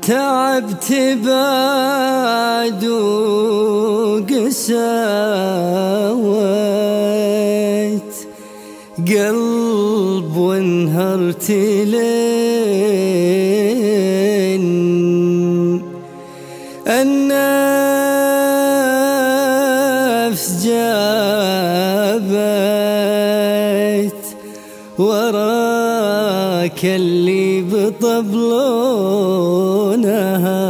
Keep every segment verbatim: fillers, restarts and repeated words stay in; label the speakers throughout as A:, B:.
A: تعبت بعد وقساوت قلب وانهرت لين النفس جابت وراك اللي بطبلونها.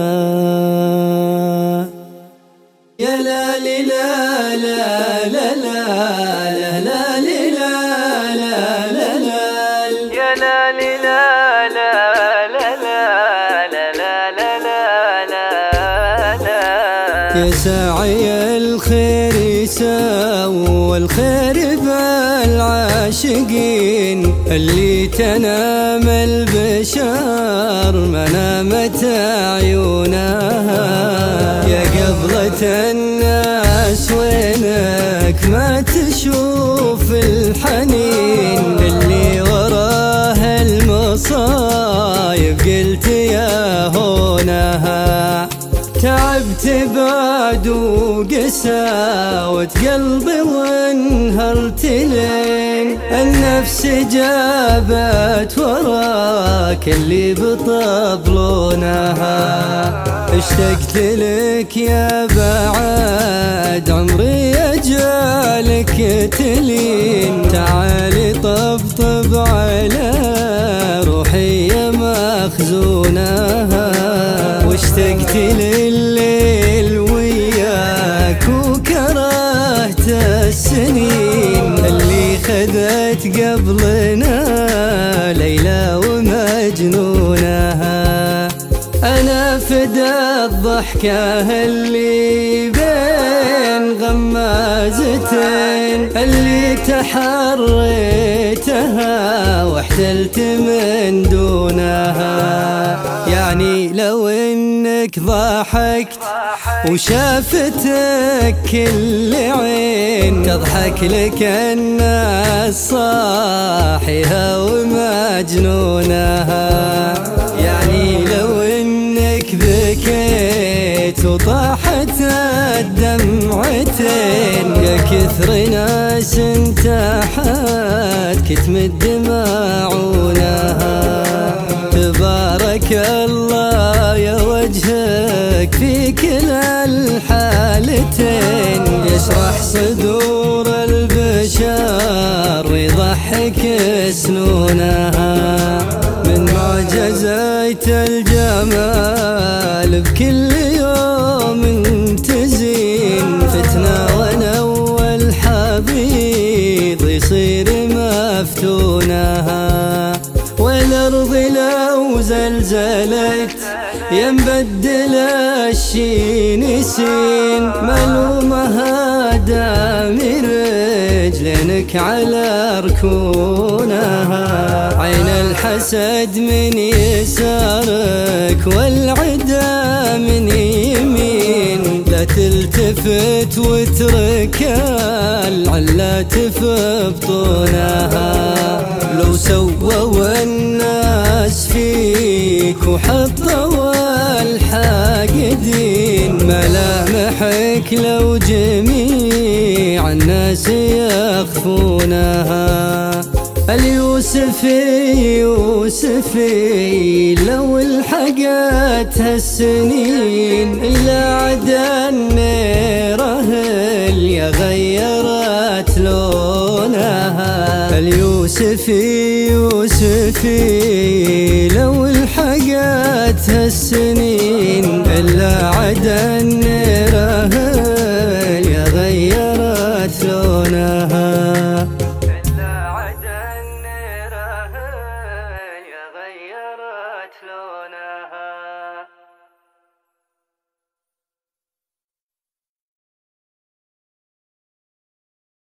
A: يا لا لا لا لا لا لا لا لا لا لا لا يا لا لا لا لا لا لا لا لا لا يا ساعي الخير يساوي الخير بالعاشقين اللي تنام البشر منامت عيونها. يا قبلة الناس وينك ما تشوف الحنين اللي وراه المصايب قلت يا هونها. تعبت بعد وقساوت قلبي وانهرت لين النفس جابت وراك اللي بطبلونها. اشتقت لك يا بعد عمري اجالك تلين تعالي طبطب على روحي يا مخزونها. واشتقت لليل وياك وكرهت السنين اللي خذت قبلنا ليلى ومجنونها. أنا فدا الضحكة اللي بين غمازتين اللي تحريتها واحتلت من دونها. يعني لو انك ضحكت وشافتك كل عين تضحك لك الناس صاحيها ومجنونها. يعني لو انك بكيت وطاحت الدمعتين يا كثر ناس انتحت كتمت دماعونها. تبارك الله يا وجهك في كلا الحالتين يشرح صدور البشر يضحك سنونها. من معجزات الجمال بكل يوم تزين فتنة ونوى الحبيب يصير مفتونها. والأرض لو زلزلت ينبدل الشي نسين ملومها دامي رجلينك على ركونها. عين الحسد من يسارك والعدا من يمين لا تلتفت واترك العلات في بطونها. لو سووا الناس فيك وحطوا الحاقدين ملامحك لو جميع الناس يخفونها. اليوسفي يوسفي لو الحقت هالسنين إلا عدا النيره اللي غيرت لونها. اليوسفي يوسفي لو الحقت هالسنين إلا عدا النيره